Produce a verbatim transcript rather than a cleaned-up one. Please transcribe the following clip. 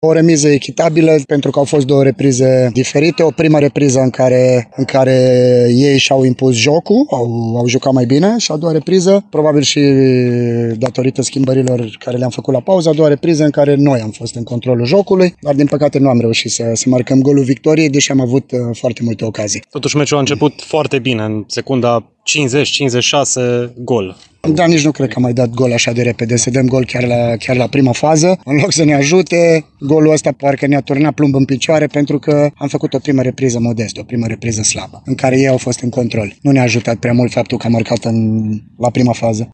O remiză echitabilă pentru că au fost două reprize diferite. O primă repriză în care, în care ei și-au impus jocul, au, au jucat mai bine, și a doua repriză, probabil și datorită schimbărilor care le-am făcut la pauză, a doua repriză în care noi am fost în controlul jocului, dar din păcate nu am reușit să, să marcăm golul victoriei, deși am avut uh, foarte multe ocazii. Totuși meciul a început foarte bine, în secunda cincizeci cincizeci și șase gol. Dar nici nu cred că am mai dat gol așa de repede, să dăm gol chiar la, chiar la prima fază. În loc să ne ajute, golul ăsta parcă ne-a turnat plumb în picioare pentru că am făcut o primă repriză modestă, o primă repriză slabă, în care ei au fost în control. Nu ne-a ajutat prea mult faptul că am marcat în, la prima fază.